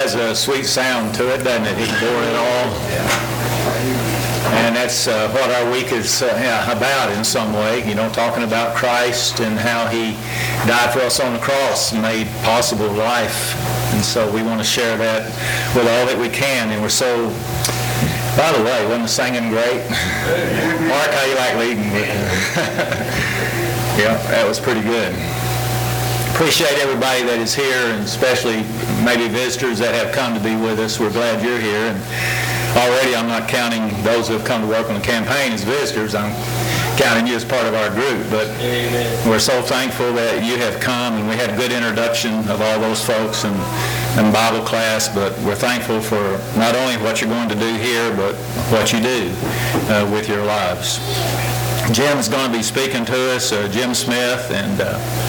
has a sweet sound to it, doesn't it? He bore it all. And that's what our week is about in some way, talking about Christ and how he died for us on the cross and made possible life. And so we want to share that with all that we can. And we're so, by the way, wasn't the singing great? Mark, how you like leading? Yeah, that was pretty good. Appreciate everybody that is here, and especially maybe visitors that have come to be with us. We're glad you're here. And already I'm not counting those who have come to work on the campaign as visitors. I'm counting you as part of our group. But we're so thankful that you have come, and we had a good introduction of all those folks and Bible class. But we're thankful for not only what you're going to do here, but what you do with your lives. Jim's going to be speaking to us, Jim Smith, and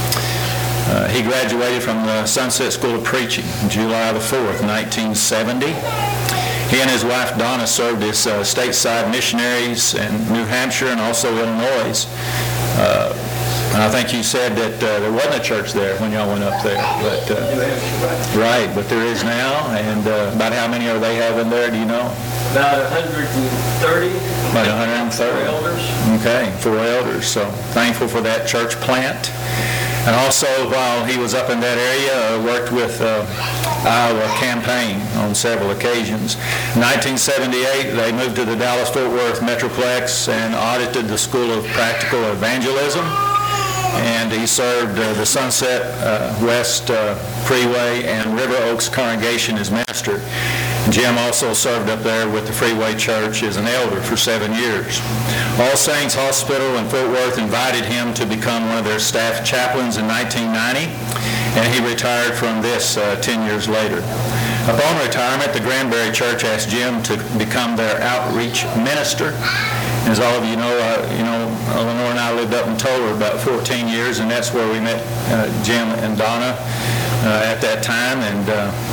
he graduated from the Sunset School of Preaching July the 4th, 1970. He and his wife Donna served as stateside missionaries in New Hampshire and also Illinois. And I think you said that there wasn't a church there when y'all went up there. But, right, but there is now. And about how many are they having there, do you know? About 130. About 130. 4 elders. Okay, 4 elders. So thankful for that church plant. And also, while he was up in that area, worked with Iowa campaign on several occasions. In 1978, they moved to the Dallas-Fort Worth Metroplex and audited the School of Practical Evangelism. And he served the Sunset West Freeway and River Oaks congregation as minister. Jim also served up there with the Freeway Church as an elder for 7 years. All Saints Hospital in Fort Worth invited him to become one of their staff chaplains in 1990, and he retired from this 10 years later. Upon retirement, the Granbury Church asked Jim to become their outreach minister. As all of you know, Eleanor and I lived up in Toller about 14 years, and that's where we met Jim and Donna at that time. And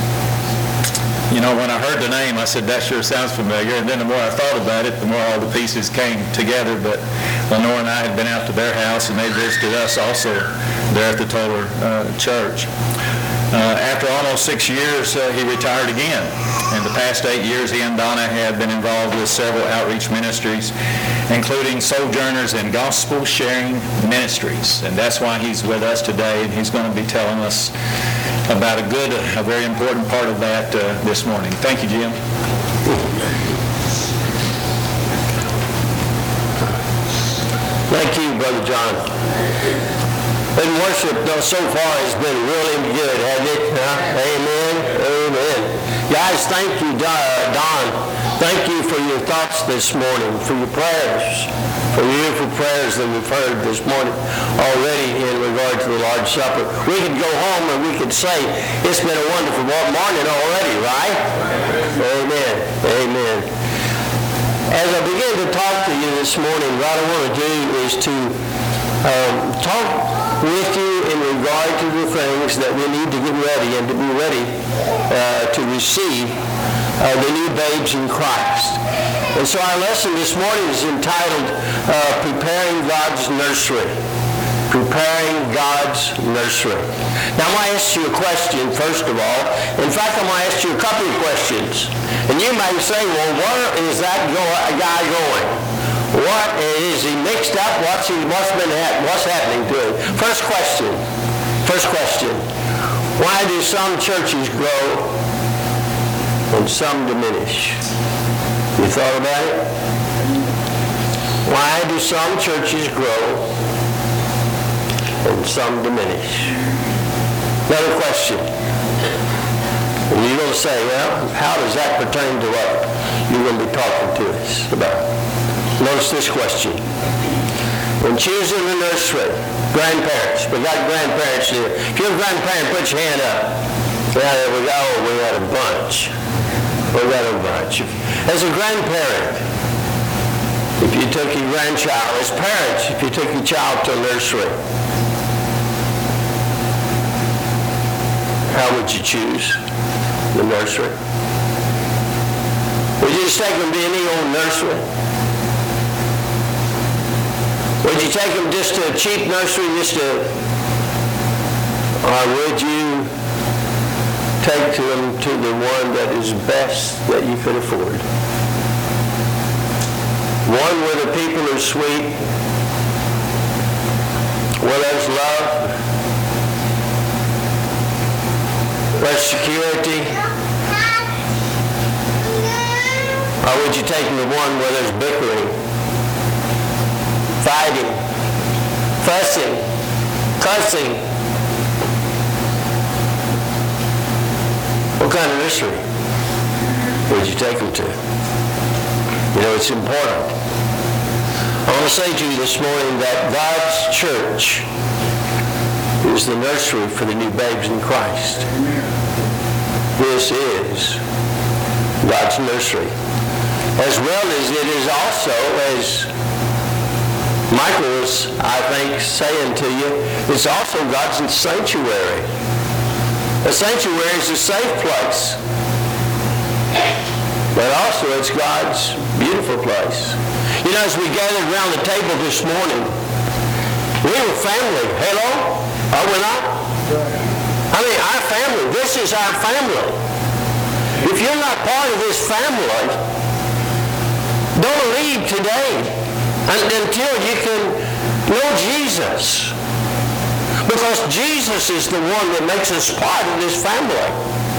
when I heard the name, I said, that sure sounds familiar. And then the more I thought about it, the more all the pieces came together. But Lenore and I had been out to their house, and they visited us also there at the Toller Church. After almost 6 years, he retired again. In the past 8 years, he and Donna have been involved with several outreach ministries, including Sojourners and Gospel Sharing Ministries. And that's why he's with us today, and he's going to be telling us about a very important part of that this morning. Thank you, Jim. Thank you, Brother John. And worship so far has been really good, hasn't it? Amen. Amen. Guys, thank you, Don. Thank you for your thoughts this morning, for your prayers, for beautiful prayers that we've heard this morning already in regard to the Lord's Supper. We could go home and we could say, it's been a wonderful morning already, right? Amen. Amen. As I begin to talk to you this morning, what I want to do is to talk with you in regard to the things that we need to get ready and to be ready to receive the new babes in Christ. And so our lesson this morning is entitled Preparing God's Nursery. Preparing God's Nursery. Now I'm going to ask you a question first of all. In fact, I'm going to ask you a couple of questions. And you may say, well, where is that guy going? What is he mixed up? What's happening to him? First question. Why do some churches grow and some diminish? You thought about it? Why do some churches grow and some diminish? Another question. And you're going to say, well, how does that pertain to what you're going to be talking to us about? Notice this question. When choosing a nursery, grandparents, we got grandparents here. If you're a grandparent, put your hand up. Yeah, there we go. We got a bunch. As a grandparent, if you took your grandchild, as parents, if you took your child to a nursery, how would you choose the nursery? Would you just take them to any old nursery? Would you take them just to a cheap nursery, or would you take them to the one that is best that you could afford. One where the people are sweet, where there's love, there's security. Or would you take the one where there's bickering, fighting, fussing, cussing? What kind of nursery would you take them to? You know, it's important. I want to say to you this morning that God's church is the nursery for the new babes in Christ. This is God's nursery. As well as it is also, as Michael was, I think, saying to you, it's also God's sanctuary. A sanctuary is a safe place. But also it's God's beautiful place. You know, as we gathered around the table this morning, we were family. Hello? Are we not? I mean, our family. This is our family. If you're not part of this family, don't leave today until you can know Jesus. Because Jesus is the one that makes us part of this family.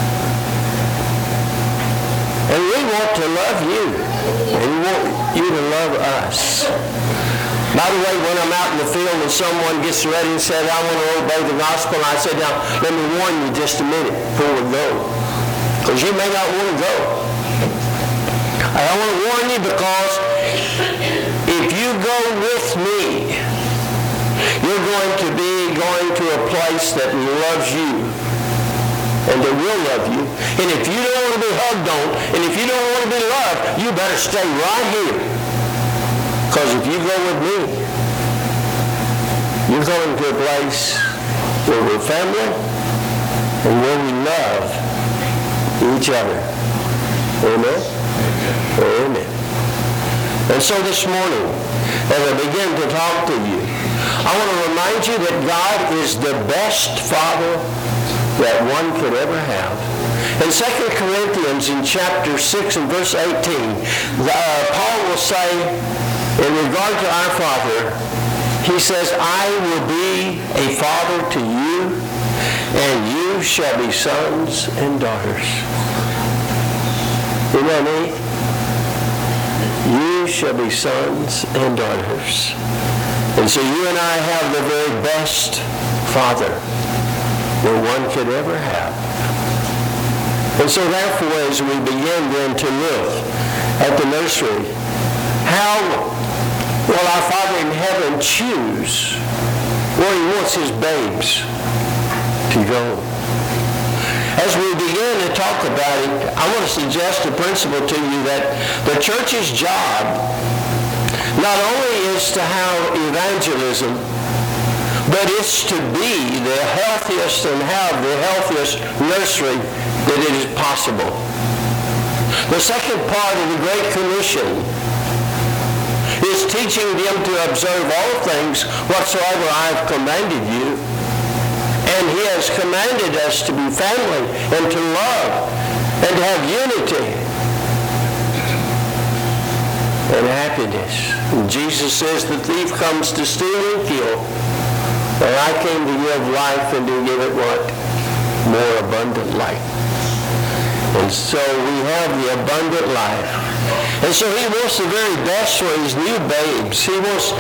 And we want to love you. And we want you to love us. By the way, when I'm out in the field and someone gets ready and said, I want to obey the gospel, I said, now, let me warn you just a minute before we go. Because you may not want to go. I want to warn you because if you go with me, you're going to be going to a place that loves you and that will love you. And if you don't want to be hugged on, and if you don't want to be loved, you better stay right here. Because if you go with me, you're going to a place where we're family and where we love each other. Amen? Amen. And so this morning, as I begin to talk to you, I want to remind you that God is the best Father that one could ever have. In 2 Corinthians in chapter 6 and verse 18, Paul will say, in regard to our Father, he says, I will be a father to you, and you shall be sons and daughters. You know me? You shall be sons and daughters. And so you and I have the very best Father that one could ever have. And so therefore, as we begin then to look at the nursery, how will our Father in heaven choose where he wants his babes to go? As we begin to talk about it, I want to suggest a principle to you that the church's job not only is to have evangelism, but it's to be the healthiest and have the healthiest nursery that it is possible. The second part of the Great Commission is teaching them to observe all things whatsoever I have commanded you. And he has commanded us to be family and to love and to have unity and happiness. And Jesus says the thief comes to steal and kill, but I came to give life and to give it what? More abundant life. And so we have the abundant life. And so he wants the very best for his new babes. He wants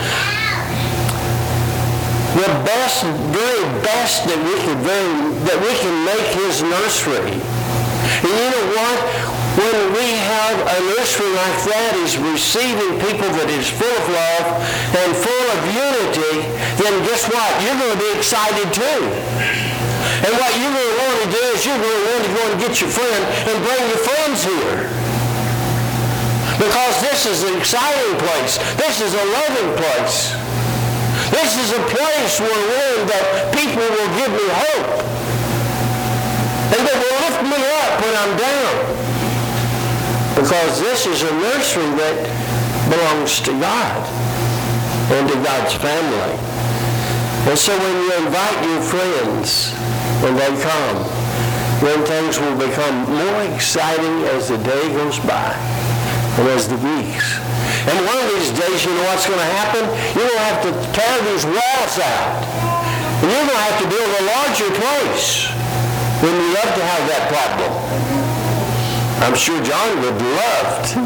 the best, very best that we can make his nursery. And you know what? When we have a nursery like that is receiving people that is full of love and full of unity, then guess what? You're going to be excited too. And what you're going to want to do is you're going to want to go and get your friend and bring your friends here. Because this is an exciting place. This is a loving place. This is a place where that people will give me hope. And they will lift me up when I'm down. Because this is a nursery that belongs to God and to God's family. And so when you invite your friends when they come, when things will become more exciting as the day goes by and as the weeks. And one of these days, you know what's going to happen? You're going to have to tear these walls out. And you're going to have to build a larger place. Wouldn't you love to have that problem? I'm sure John would love to.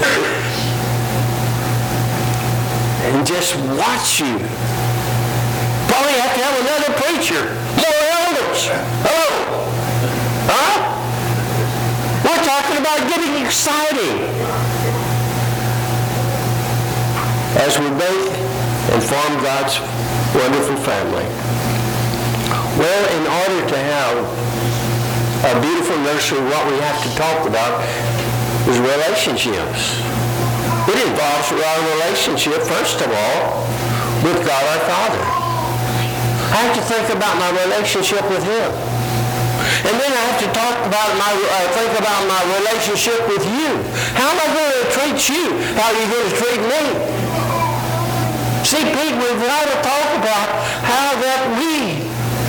And just watch you. Probably have to have another preacher. More elders. Oh. Huh? We're talking about getting exciting. As we make and form God's wonderful family. Well, in order to have a beautiful nursery, what we have to talk about is relationships. It involves our relationship, first of all, with God our Father. I have to think about my relationship with Him. And then I have to think about my relationship with you. How am I going to treat you? How are you going to treat me? See, Pete, we've got to talk about how we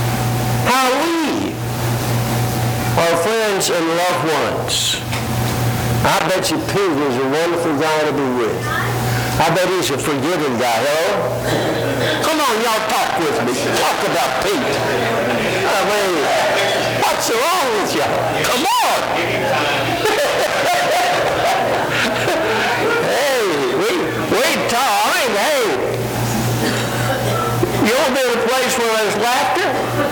are friends and loved ones. I bet you Pete is a wonderful guy to be with. I bet he's a forgiving guy. Hello? Come on, y'all talk with me. Talk about Pete. I mean, what's wrong with y'all? Come on. Hey, we talk. I mean, hey. You want to be in a place where there's laughter?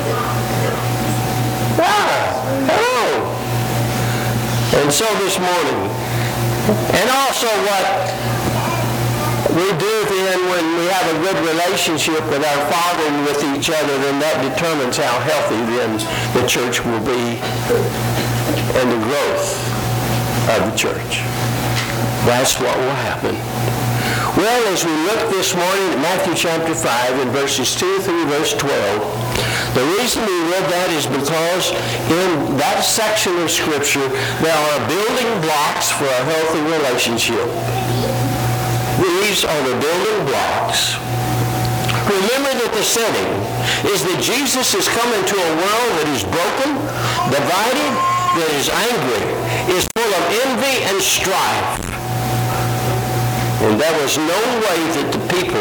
Hello. And so this morning, and also what we do then when we have a good relationship with our Father and with each other, then that determines how healthy then the church will be and the growth of the church. That's what will happen. Well, as we look this morning at Matthew chapter 5 and verses 2 through verse 12, the reason we read that is because in that section of Scripture, there are building blocks for a healthy relationship. These are the building blocks. Remember that the setting is that Jesus is coming to a world that is broken, divided, that is angry, is full of envy and strife. And there was no way that the people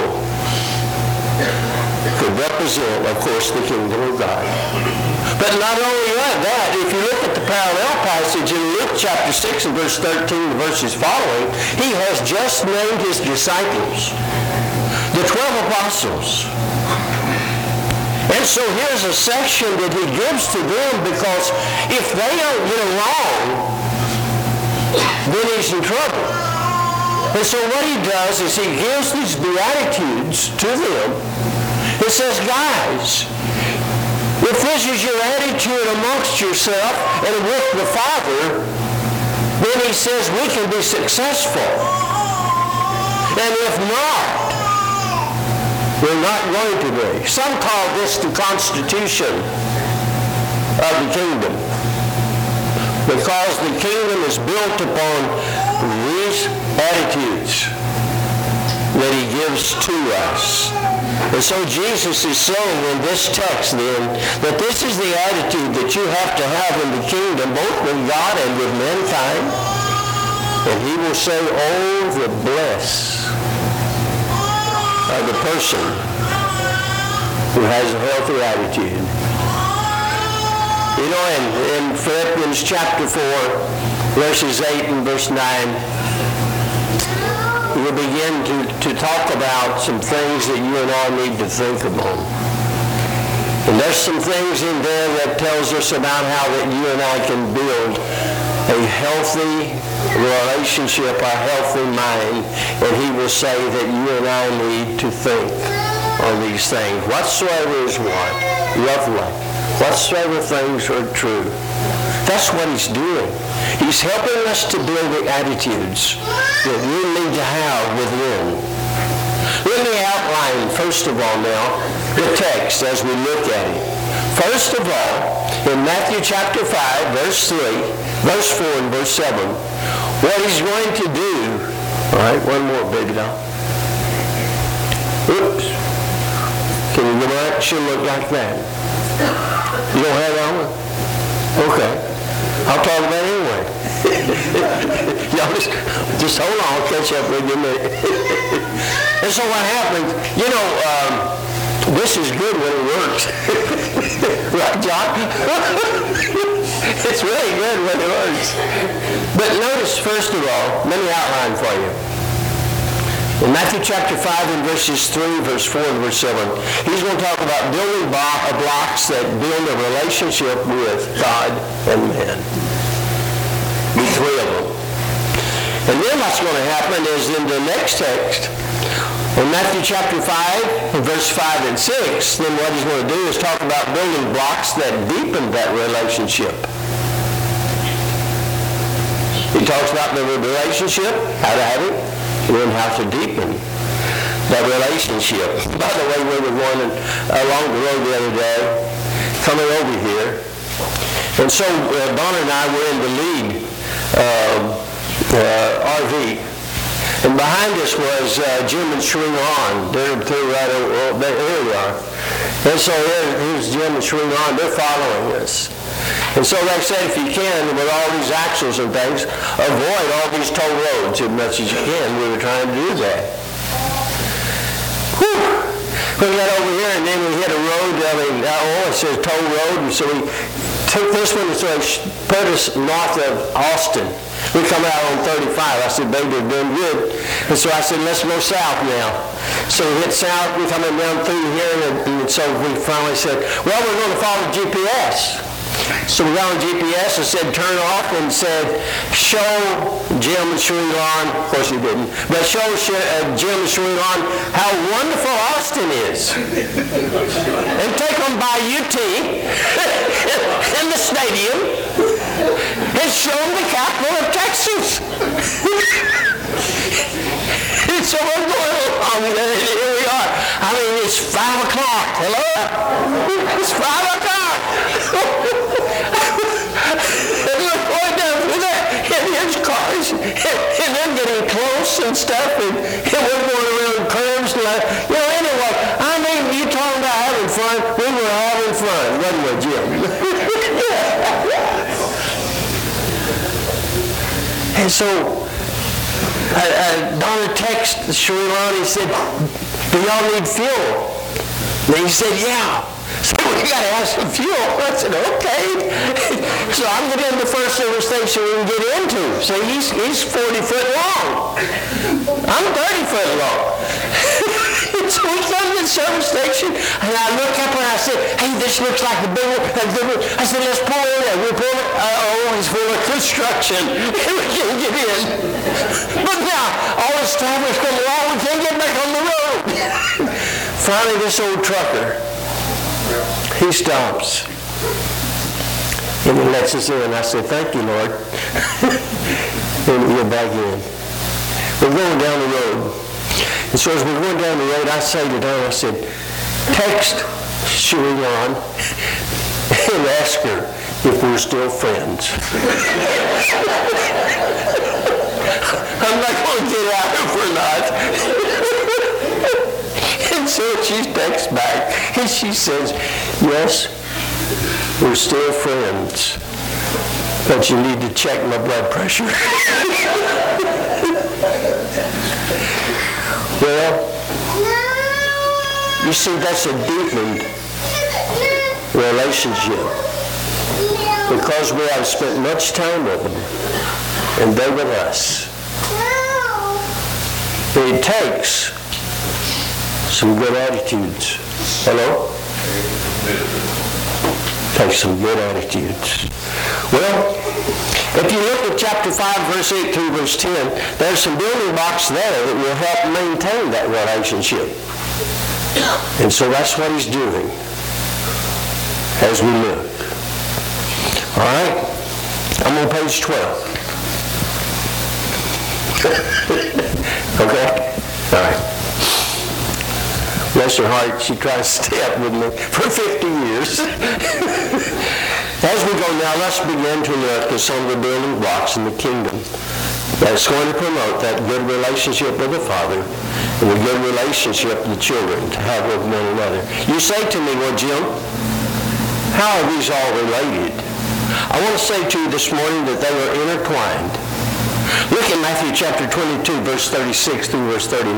could represent, of course, the kingdom of God. But not only that, if you look at the parallel passage in Luke chapter 6 and verse 13, the verses following, he has just named his disciples, the 12 apostles. And so here's a section that he gives to them because if they don't get along, then he's in trouble. And so what he does is he gives these beatitudes to them. He says, guys, if this is your attitude amongst yourself and with the Father, then he says we can be successful. And if not, we're not going to be. Some call this the constitution of the kingdom, because the kingdom is built upon these attitudes that he gives to us. And so Jesus is saying in this text then that this is the attitude that you have to have in the kingdom, both with God and with mankind. And he will say, oh, the bliss of the person who has a healthy attitude. You know, in Philippians chapter 4, verses 8 and verse 9, we'll begin to talk about some things that you and I need to think about. And there's some things in there that tells us about how that you and I can build a healthy relationship, a healthy mind. And he will say that you and I need to think on these things. Whatsoever is what? Lovely. Whatsoever things are true. That's what he's doing. He's helping us to build the attitudes that we need to have within. Let me outline, first of all now, the text as we look at it. First of all, in Matthew chapter 5, verse 3, verse 4, and verse 7, what he's going to do. All right, one more, baby doll. Oops. Can you go back? It should look like that. You don't have that one? Okay. I'll talk about it anyway. Y'all just hold on, I'll catch up with you in a minute. And so what happens, this is good when it works. Right, John? It's really good when it works. But notice, first of all, let me outline for you. In Matthew chapter 5 and verses 3, verse 4 and verse 7, he's going to talk about building blocks that build a relationship with God and man. Be three of them. And then what's going to happen is in the next text, in Matthew chapter 5, verse 5 and 6, then what he's going to do is talk about building blocks that deepen that relationship. He talks about the relationship, how to have it, and then how to deepen that relationship. By the way, we were going along the road the other day, coming over here, and so Donna and I were in the lead RV. And behind us was Jim and Shereen on. They're right over there we are. And so here's Jim and Shereen on. They're following us. And so they said, if you can, with all these axles and things, avoid all these toll roads as much as you can. We were trying to do that. Whew. We got over here, and then we hit a road. It says toll road. And so we took this one, and so it put us north of Austin. We come out on 35. I said, baby, they're doing good. And so I said, let's go south now. So we hit south. We're coming down through here. And so we finally said, well, we're going to follow GPS. So we got on GPS and said, turn off, and said, show Jim and Shereen on. Of course he didn't. But show Jim and Shereen on how wonderful Austin is. And take them by UT in the stadium and show them the capital of Texas. And so we're going along, and here we are. I mean, it's 5 o'clock. Hello? It's 5 o'clock. And we're going down through there, and there's cars, and they're getting close and stuff, and we're going around curves. Anyway, I mean, you talking about having fun. We were having fun, wasn't we, Jim? And so, Donna texted Shereen, he said, do y'all need fuel? And he said, yeah. So we got to have some fuel. I said, okay. So I'm getting in the first service station we can get into. So he's 40 foot long. I'm 30 foot long. So we come to the service station, and I look up and I said, hey, this looks like the big one. I said, let's pull in there. We pull it. It's full of construction. We can't get in. But now, all this time has come along, we can't get back on the road. Finally, this old trucker, he stops. And he lets us in. I said, thank you, Lord. And we get back in. We're going down the road. And so as we're going down the road, I say to Don, I said, text Shereen and ask her if we're still friends. I'm not going to get out if we're not. And so she texts back, and she says, yes, we're still friends, but you need to check my blood pressure. Well, you see, that's a deepened relationship because we have spent much time with them and they with us. It takes some good attitudes. Hello? Takes some good attitudes. Well, if you look at chapter 5, verse 8 through verse 10, there's some building blocks there that will help maintain that relationship. And so that's what he's doing as we look. All right? I'm on page 12. Okay? All right. Bless her heart, she tried to stay up with me for 50 years. As we go now, let's begin to look at some of the building blocks in the kingdom that's going to promote that good relationship with the Father and the good relationship the children to have with one another. You say to me, well, Jim, how are these all related? I want to say to you this morning that they are intertwined. Look at Matthew chapter 22, verse 36 through verse 39.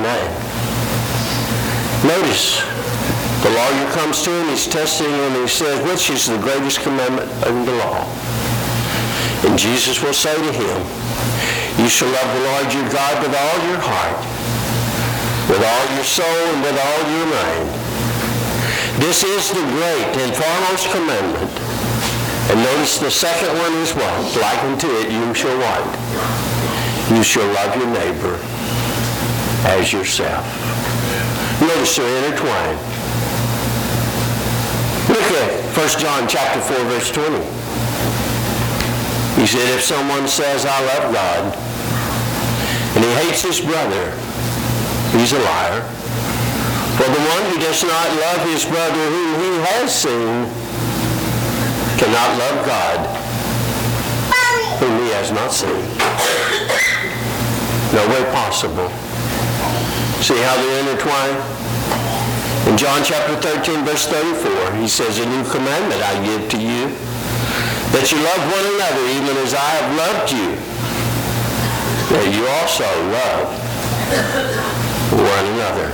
Notice, the lawyer comes to him, he's testing him, and he says, which is the greatest commandment in the law? And Jesus will say to him, you shall love the Lord your God with all your heart, with all your soul, and with all your mind. This is the great and foremost commandment. And notice the second one is what? Like unto it, you shall what? You shall love your neighbor as yourself. Notice they're intertwined. Look at 1 John chapter 4, verse 20. He said, if someone says, I love God, and he hates his brother, he's a liar. For the one who does not love his brother whom he has seen cannot love God whom he has not seen. No way possible. See how they're intertwined? In John chapter 13, verse 34, he says, a new commandment I give to you, that you love one another even as I have loved you, that you also love one another.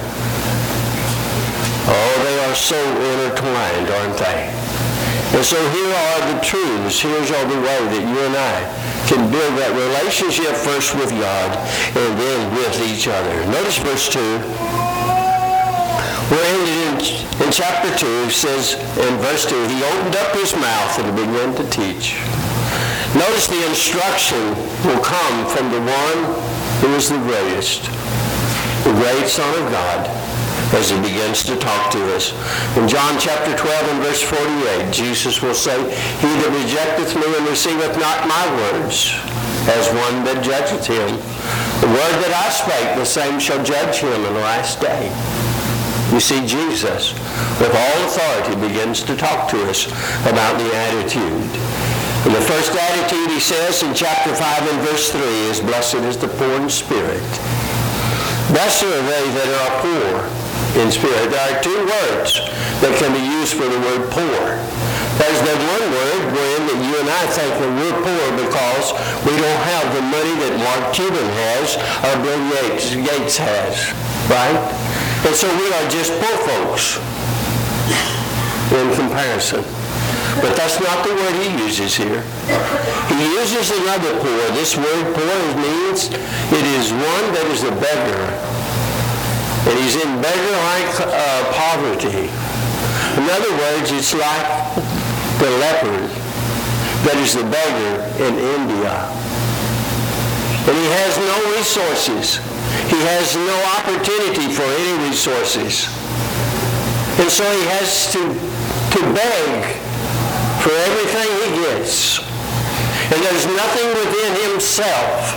Oh, they are so intertwined, aren't they? And so here are the truths. Here's all the way that you and I can build that relationship first with God and then with each other. Notice verse 2. We're ended in chapter 2. It says in verse 2, he opened up his mouth and began to teach. Notice the instruction will come from the one who is the greatest, the great Son of God, as he begins to talk to us. In John chapter 12 and verse 48, Jesus will say, he that rejecteth me and receiveth not my words, as one that judgeth him, the word that I spake, the same shall judge him in the last day. You see, Jesus, with all authority, begins to talk to us about the attitude. And the first attitude, he says in chapter 5 and verse 3, is blessed is the poor in spirit. Blessed are they that are poor in spirit. There are two words that can be used for the word poor. There's that one word, Gwen, that you and I think that we're poor because we don't have the money that Mark Cuban has or Bill Gates has, right? And so we are just poor folks in comparison. But that's not the word he uses here. He uses another poor. This word poor means it is one that is a beggar. And he's in beggar-like poverty. In other words, it's like the leper that is the beggar in India. And he has no resources. He has no opportunity for any resources. And so he has to beg for everything he gets. And there's nothing within himself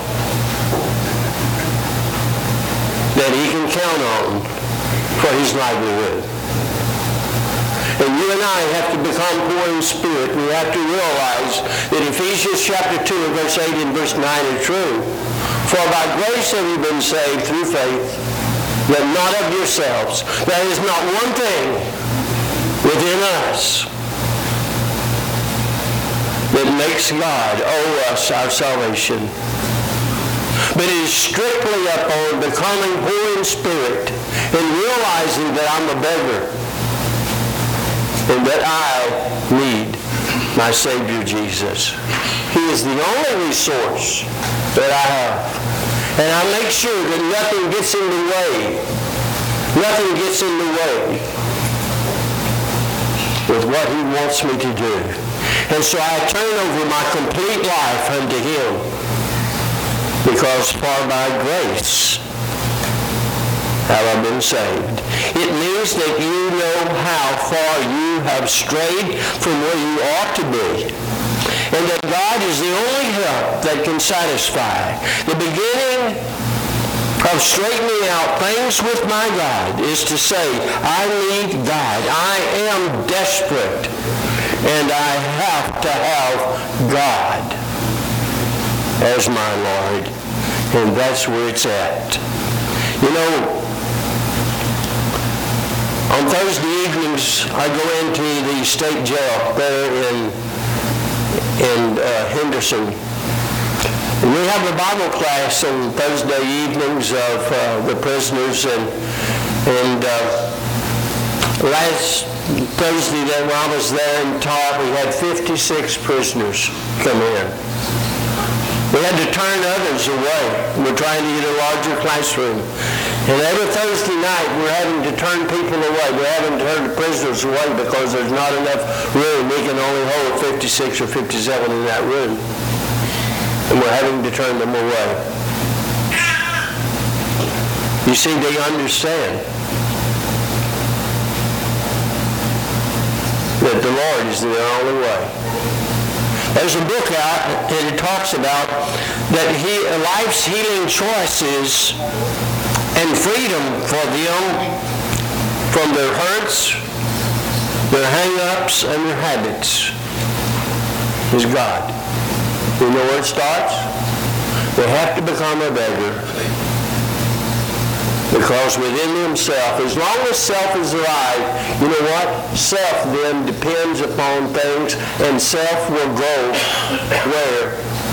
that he can count on for his livelihood. And you and I have to become poor in spirit. We have to realize that Ephesians chapter 2 verse 8 and verse 9 are true. For by grace have you been saved through faith, that not of yourselves. There is not one thing within us that makes God owe us our salvation. But it is strictly upon becoming poor in spirit and realizing that I'm a beggar and that I need my Savior Jesus. He is the only resource that I have. And I make sure that nothing gets in the way. Nothing gets in the way with what he wants me to do. And so I turn over my complete life unto him, because for by grace have I been saved. It means that you know how far you have strayed from where you ought to be, and that God is the only help that can satisfy. The beginning of straightening out things with my God is to say, I need God. I am desperate, and I have to have God as my Lord. And that's where it's at. You know, on Thursday evenings, I go into the state jail there in Henderson. We have a Bible class on Thursday evenings of the prisoners, and last Thursday when I was there and taught, we had 56 prisoners come in. We had to turn others away. We're trying to get a larger classroom. And every Thursday night, we're having to turn people away. We're having to turn the prisoners away because there's not enough room. We can only hold 56 or 57 in that room. And we're having to turn them away. You see, they understand that the Lord is the only way. There's a book out, and it talks about that life's healing choices and freedom for them from their hurts, their hang-ups, and their habits is God. You know where it starts? They have to become a beggar. Because within themselves, as long as self is alive, you know what? Self then depends upon things, and self will go where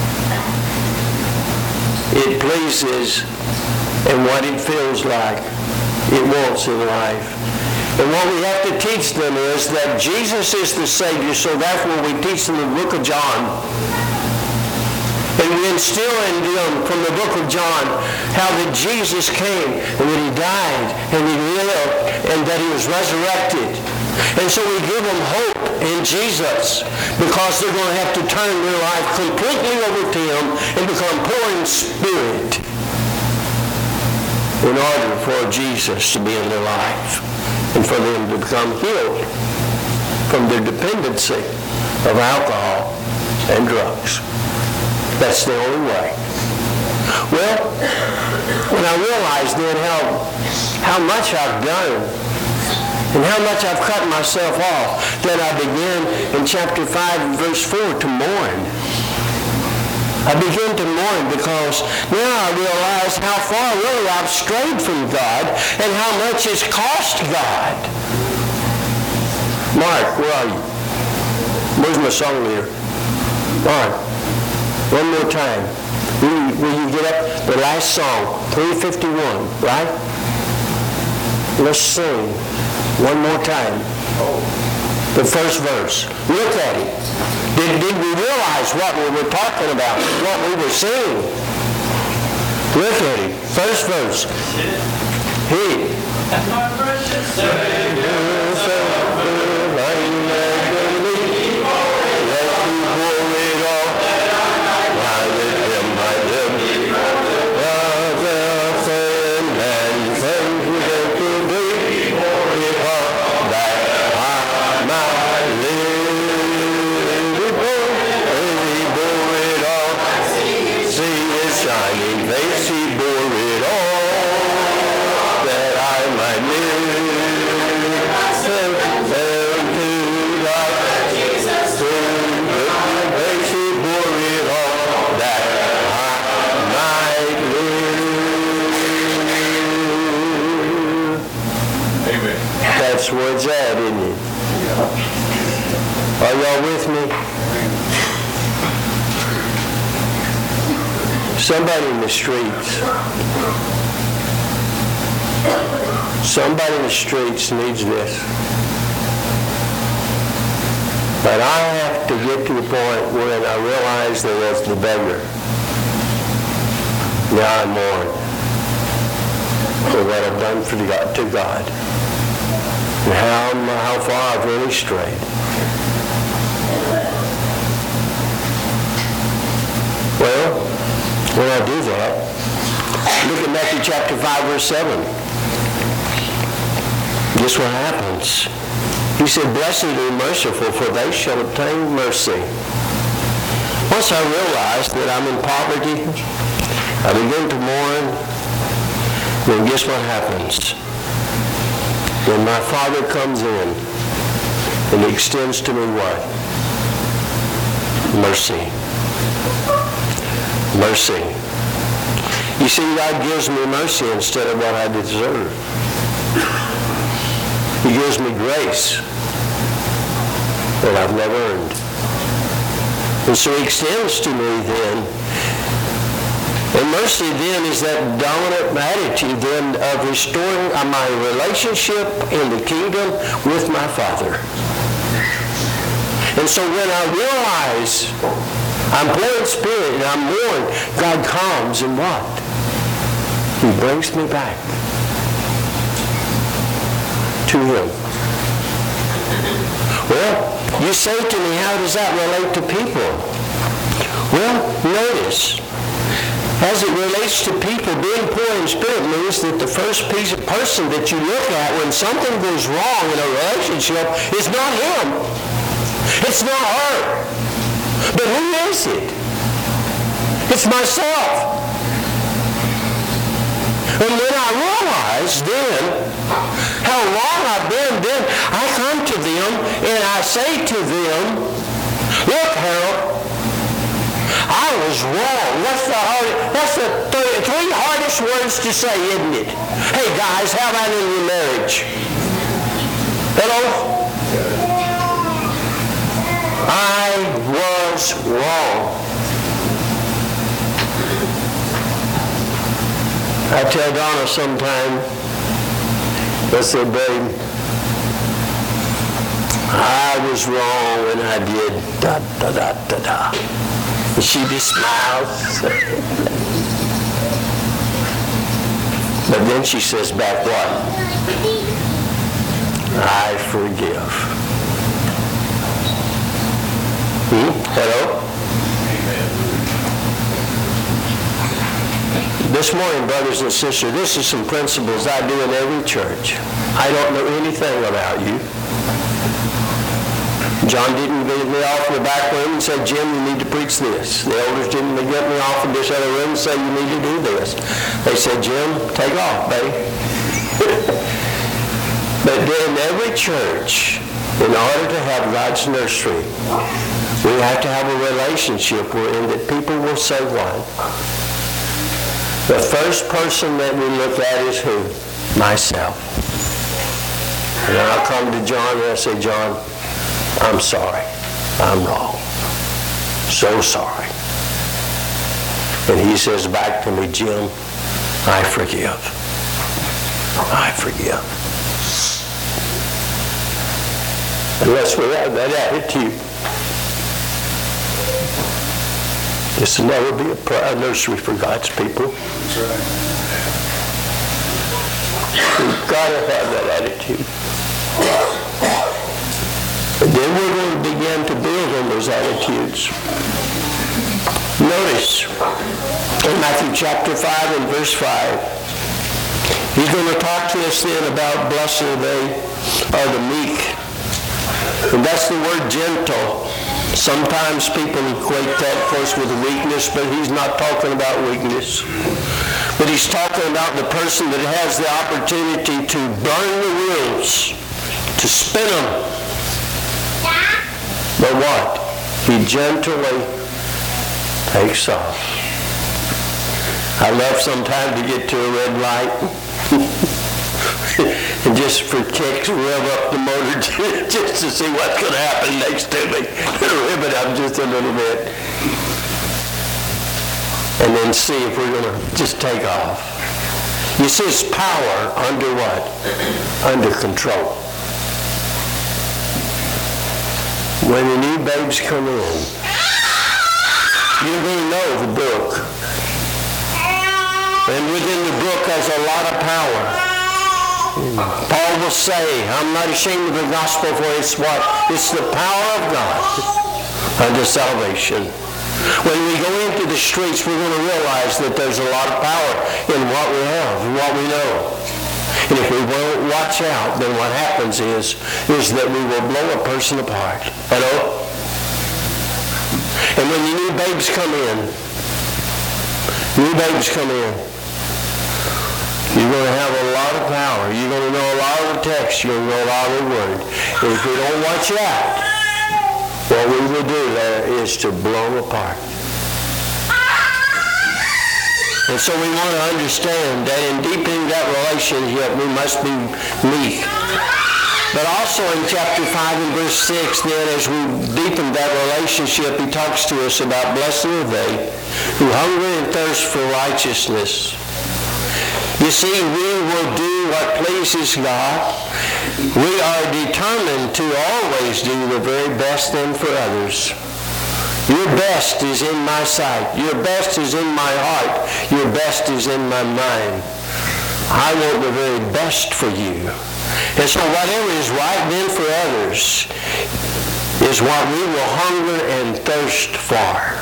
it pleases and what it feels like it wants in life. And what we have to teach them is that Jesus is the Savior, so therefore we teach them the book of John. And we instill in them from the book of John how that Jesus came and that he died and he lived and that he was resurrected. And so we give them hope in Jesus because they're going to have to turn their life completely over to him and become poor in spirit in order for Jesus to be in their life and for them to become healed from their dependency of alcohol and drugs. That's the only way. Well, when I realized then how much I've done and how much I've cut myself off, then I began in chapter 5 verse 4 to mourn. I began to mourn because now I realize how far really I've strayed from God and how much it's cost God. Mark, where are you? Where's my song leader? Mark. One more time. Will you get up? The last song, 351, right? Let's sing one more time. The first verse. Look at it. Did we realize what we were talking about, what we were singing? Look at it. First verse. Hey. That's where it's at, isn't it? Are y'all with me? Somebody in the streets. Somebody in the streets needs this. But I have to get to the point when I realize there was the beggar. Now I mourn for what I've done to God. And how far I've really strayed. Well, when I do that, look at Matthew chapter 5, verse 7. Guess what happens? He said, "Blessed are the merciful, for they shall obtain mercy." Once I realized that I'm in poverty, I begin to mourn, then guess what happens? When my Father comes in and he extends to me what? Mercy. Mercy. You see, God gives me mercy instead of what I deserve. He gives me grace that I've never earned. And so he extends to me then. And mercy then is that dominant attitude then of restoring my relationship in the kingdom with my Father. And so when I realize I'm poor in spirit and I'm mourning, God comes and what? He brings me back to Him. Well, you say to me, how does that relate to people? Well, notice, as it relates to people, being poor in spirit means that the first person that you look at when something goes wrong in a relationship is not him. It's not her. But who is it? It's myself. And when I realize then how wrong I've been, then I come to them and I say to them, look, Harold, I was wrong. That's the three hardest words to say, isn't it? Hey guys, how about in your marriage? Hello? I was wrong. I tell Donna sometime, I say, babe, I was wrong and I did da da da da da. And she just smiles. But then she says back what? I forgive. Hello? This morning, brothers and sisters, this is some principles I do in every church. I don't know anything about you. John didn't get me off in the back room and said, Jim, you need to preach this. The elders didn't get me off in this other room and say, you need to do this. They said, Jim, take off, babe. But in every church, in order to have God's nursery, we have to have a relationship wherein that people will say what? The first person that we look at is who? Myself. And I'll come to John and I say, John, I'm sorry. I'm wrong. So sorry. And he says back to me, Jim, I forgive. I forgive. Unless we have that attitude, this will never be a nursery for God's people. That's right. We've got to have that attitude. And then we're going to begin to build on those attitudes. Notice, in Matthew chapter 5 and verse 5, he's going to talk to us then about blessed are they are the meek. And that's the word gentle. Sometimes people equate that, of course, with weakness, but he's not talking about weakness. But he's talking about the person that has the opportunity to burn the wheels, to spin them. But what? He gently takes off. I love sometimes to get to a red light and just for kicks rev up the motor just to see what's going to happen next to me. Rev it up just a little bit. And then see if we're going to just take off. You see, it's power under what? Under control. When the new babes come in, you're going to know the book. And within the book has a lot of power. Paul will say, I'm not ashamed of the gospel, for it's what? It's the power of God unto salvation. When we go into the streets, we're going to realize that there's a lot of power in what we have and what we know. And if we won't watch out, then what happens is that we will blow a person apart. Hello? And when the new babes come in, you're going to have a lot of power. You're going to know a lot of the text. You're going to know a lot of the word. And if we don't watch out, what we will do there is to blow them apart. And so we want to understand that in deepening that relationship, we must be meek. But also in chapter 5 and verse 6, then as we deepen that relationship, he talks to us about blessed are they who hunger and thirst for righteousness. You see, we will do what pleases God. We are determined to always do the very best thing for others. Your best is in my sight. Your best is in my heart. Your best is in my mind. I want the very best for you. And so whatever is right then for others is what we will hunger and thirst for.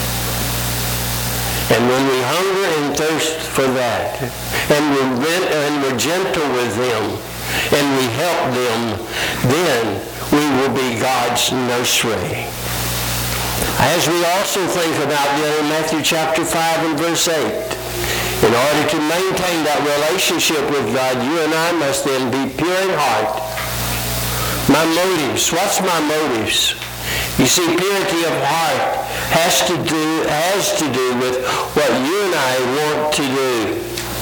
And when we hunger and thirst for that, and we're gentle with them, and we help them, then we will be God's nursery. As we also think about Matthew chapter 5 and verse 8, in order to maintain that relationship with God, you and I must then be pure in heart. My motives, what's my motives? You see, purity of heart has to do with what you and I want to do.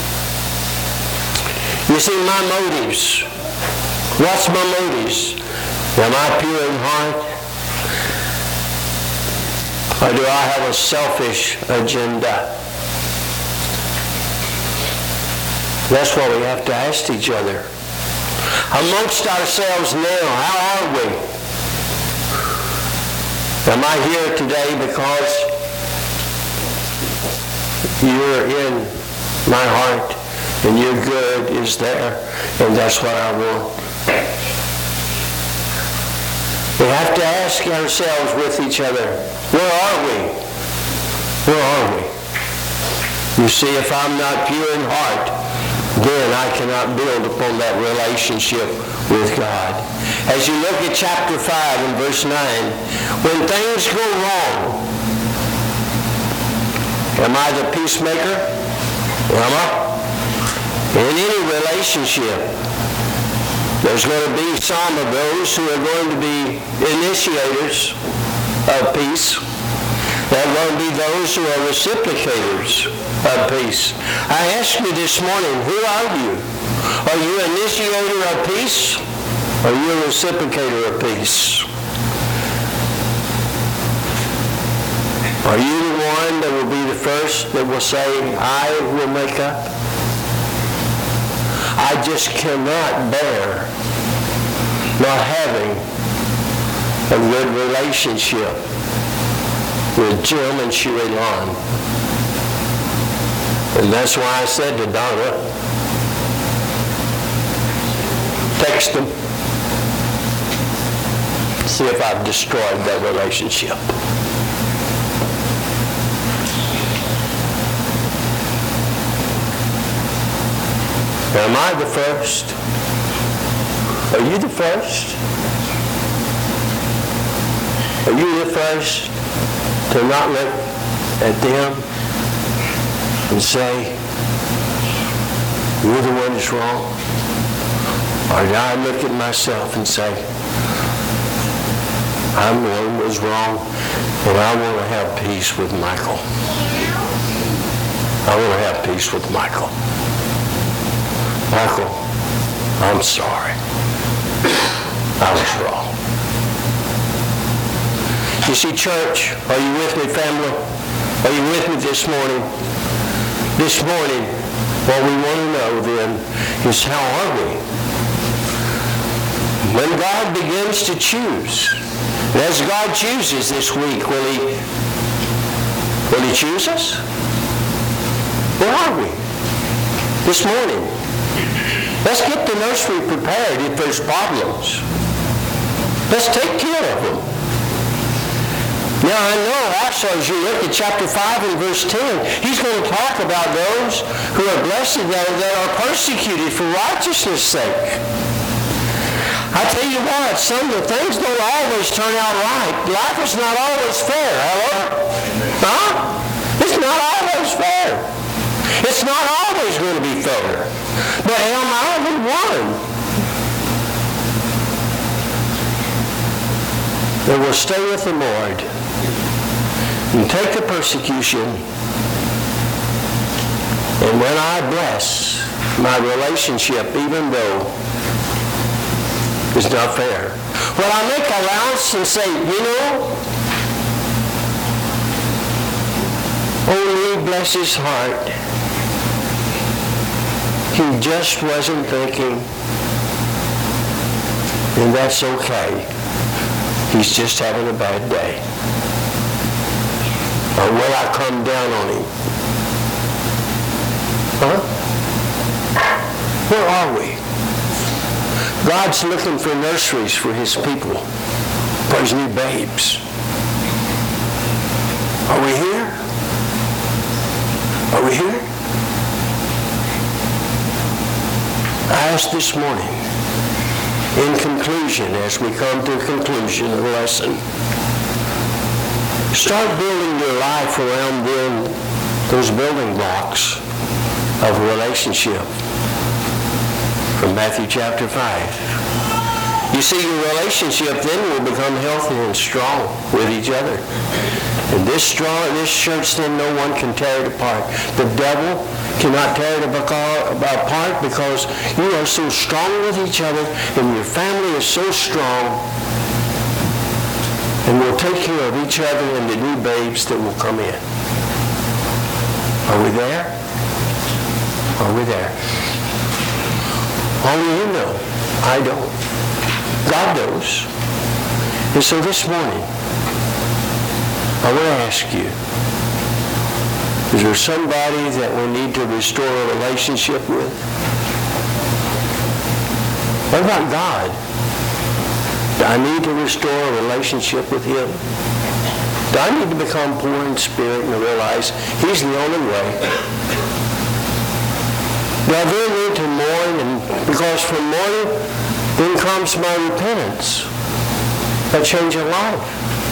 You see, my motives. What's my motives? Am I pure in heart? Or do I have a selfish agenda? That's what we have to ask each other. Amongst ourselves now, how are we? Am I here today because you're in my heart and your good is there and that's what I want? We have to ask ourselves with each other, where are we? Where are we? You see, if I'm not pure in heart, then I cannot build upon that relationship with God. As you look at chapter 5 and verse 9, when things go wrong, am I the peacemaker? Am I? In any relationship, there's going to be some of those who are going to be initiators of peace. There are going to be those who are reciprocators of peace. I ask you this morning, who are you? Are you an initiator of peace? Or are you a reciprocator of peace? Are you the one that will be the first that will say, I will make up? I just cannot bear not having a good relationship with Jim and Sherry Lon. And that's why I said to Donna, text them, see if I've destroyed that relationship. Am I the first? Are you the first? Are you the first to not look at them and say, you're the one that's wrong? Or do I look at myself and say, I'm the one that's wrong, and I want to have peace with Michael. I want to have peace with Michael. Michael, I'm sorry. I was wrong. You see, church, are you with me, family? Are you with me this morning? This morning, what we want to know then is how are we? When God begins to choose, and as God chooses this week, will He choose us? Where are we? This morning. Let's get the nursery prepared if there's problems. Let's take care of them. Now I know also as you look at chapter 5 and verse 10, he's going to talk about those who are blessed that are persecuted for righteousness' sake. I tell you what, some of the things don't always turn out right. Life is not always fair. Hello? Huh? It's not always fair. It's not always going to be fair. But am I the one that will stay with the Lord and take the persecution, and when I bless my relationship, even though It's not fair. Well, I make allowance and say, oh, Lee, bless his heart. He just wasn't thinking, and that's okay. He's just having a bad day. Or will I come down on him? Huh? Where are we? God's looking for nurseries for his people, for his new babes. Are we here? Are we here? I asked this morning, in conclusion, as we come to a conclusion of the lesson, start building your life around those building blocks of relationship from Matthew chapter 5. You see, your relationship then will become healthy and strong with each other. And this church then no one can tear it apart. The devil cannot tear it apart because you are so strong with each other and your family is so strong and will take care of each other and the new babes that will come in. Are we there? Are we there? Only you know. I don't. God knows. And so this morning, I want to ask you, is there somebody that we need to restore a relationship with? What about God? Do I need to restore a relationship with him? Do I need to become poor in spirit and realize he's the only way? Do I then need to mourn, and because from mourning then comes my repentance, a change of life?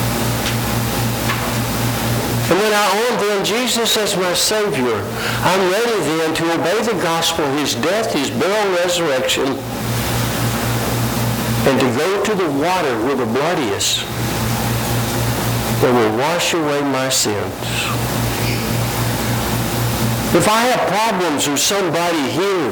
And when I own then Jesus as my Savior, I'm ready then to obey the gospel, his death, his burial, resurrection, and to go to the water where the blood is that will wash away my sins. If I have problems with somebody here,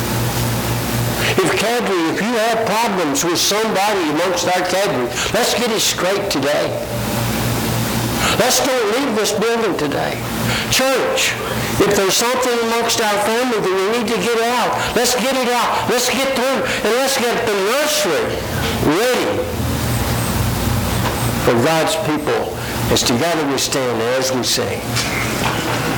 if you have problems with somebody amongst our cadre, let's get it straight today. Let's don't leave this building today. Church, if there's something amongst our family that we need to get out, let's get it out. Let's get through, and let's get the nursery ready for God's people as together we stand as we sing.